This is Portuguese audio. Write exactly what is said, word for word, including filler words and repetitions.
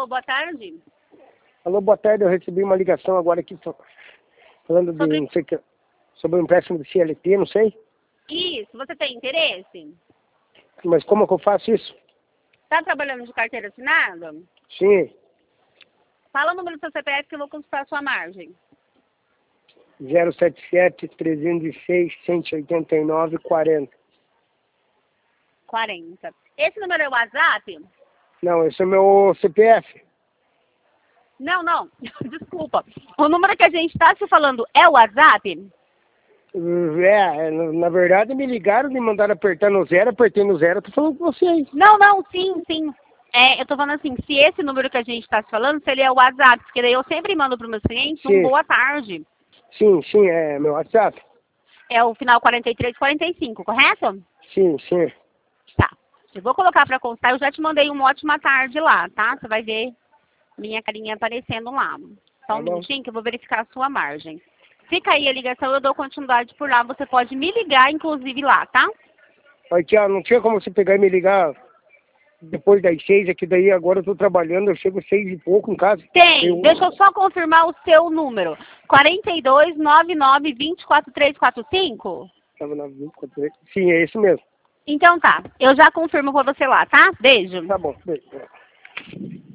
boa tarde. Alô, boa tarde. Eu recebi uma ligação agora aqui falando de, Sobre... não sei que, sobre o empréstimo de C L T, não sei. Isso, você tem interesse? Mas como que eu faço isso? Tá trabalhando de carteira assinada? Sim. Fala o número do seu C P F que eu vou consultar a sua margem. zero sete sete, trezentos e seis, cento e oitenta e nove, quarenta. quarenta. Esse número é o WhatsApp? Não, esse é o meu C P F. Não, não. Desculpa. O número que a gente está se falando é o WhatsApp? É, na verdade me ligaram, me mandaram apertar no zero, apertei no zero, tô falando com vocês. Não, não, sim, sim. É, eu tô falando assim, se esse número que a gente está se falando, se ele é o WhatsApp, porque daí eu sempre mando para os meus clientes um Sim. boa tarde. Sim, sim, é meu WhatsApp. É o final quarenta e três, quarenta e cinco, correto? Sim, sim. Tá. Eu vou colocar para constar, eu já te mandei uma ótima tarde lá, tá? Você vai ver minha carinha aparecendo lá. Só um Tá bom. minutinho que eu vou verificar a sua margem. Fica aí a ligação, eu dou continuidade por lá. Você pode me ligar, inclusive, lá, tá? Aqui, ó, não tinha como você pegar e me ligar depois das seis, é que daí agora eu tô trabalhando, eu chego seis e pouco em casa. Tem. Eu... Deixa eu só confirmar o seu número. quarenta e dois, noventa e nove, vinte e quatro, trezentos e quarenta e cinco? Sim, é isso mesmo. Então tá. Eu já confirmo com você lá, tá? Beijo. Tá bom, beijo.